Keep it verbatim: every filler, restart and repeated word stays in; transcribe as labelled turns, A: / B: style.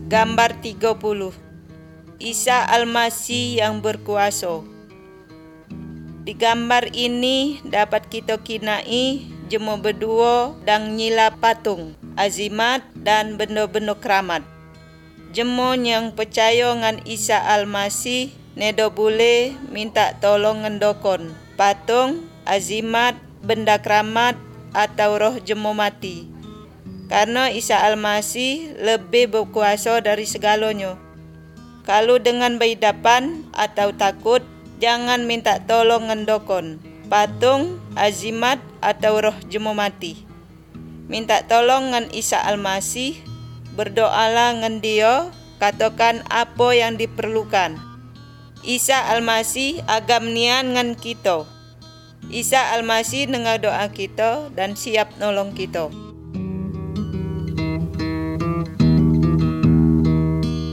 A: Gambar tiga puluh. Isa Almasih yang berkuasa. Di gambar ini dapat kita kinai jemu berdua dan nyila patung, azimat dan benda-benda keramat. Jemu yang percaya dengan Isa Almasih nedo boleh minta tolong ngendokon patung, azimat, benda keramat atau roh jemu mati. Karena Isa Almasih lebih berkuasa dari segalanya. Kalau dengan berhidapan atau takut, jangan minta tolong ngendokon patung, azimat atau roh jemu mati. Minta tolong ngan Isa Almasih, berdoalah ngan dia, katakan apa yang diperlukan. Isa Almasih agam nian ngan kita. Isa Almasih dengar doa kita dan siap nolong kita.